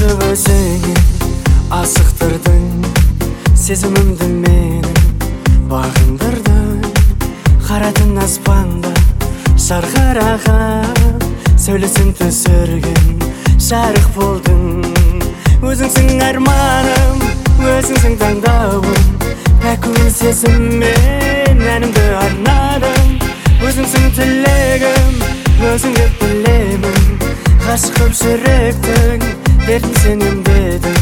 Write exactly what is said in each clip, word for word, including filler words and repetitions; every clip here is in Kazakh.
Шақырып өзіңе асықтырдың, сезімімді менің бағындырдың. Қара түн аспанда жарқыраған, сәулесін түсірген жарық болдың. Өзіңсің арманым, өзіңсің таңдауым, пәкуіл сезіммен әнімді арнадым. Өзіңсің тілегім, өзің деп білемін, ғашық қып жүректің дертін сен емдедің.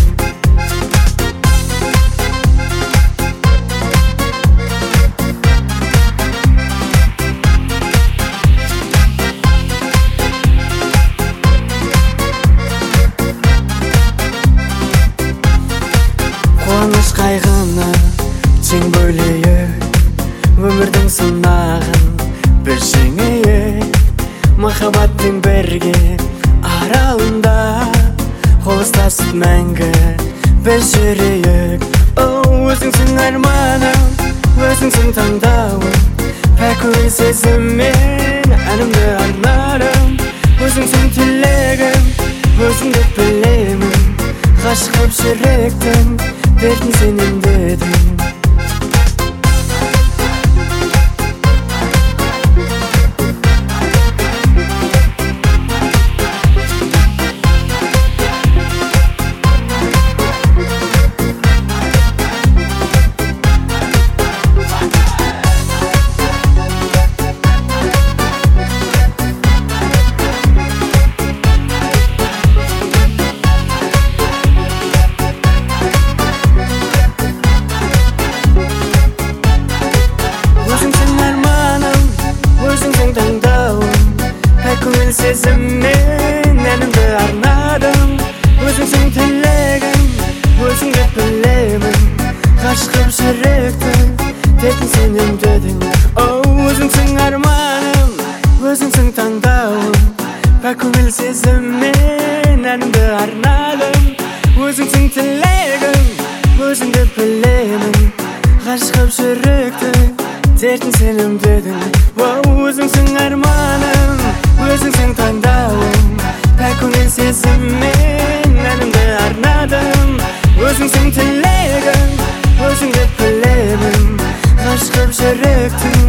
Қуаныш қайғыны тең бөлейік, өмірдің сынағын біз жеңейік. Махаббаттың бірге аралында қол ұстасып мәңгі біз жүрейік. Өзіңсің арманым, өзіңсің таңдауым, пәкуіл сезіммен әнімді арнадым. Өзіңсің тілегім, өзің деп білемін, ғашық қып жүректің дертін сен емдедің. Пәкуіл сезіммен әнімді арнадым. Өзіңсің тілегім, өзің деп білемін, ғашық қып жүректің дертін сен емдедің. Өзіңсің арманым, өзіңсің таңдауым, пәкуіл сезіммен әнімді арнадым. Өзіңсің тілегім, өзің деп білемін, ғашық қып жүректің дертін сен емдедің. Өзіңсің арманым, өзіңсің таңдауым, пәкуіл сезіммен әнімді арнадым. Өзіңсің тілегім, өзің деп білемін, ғашық қып жүректің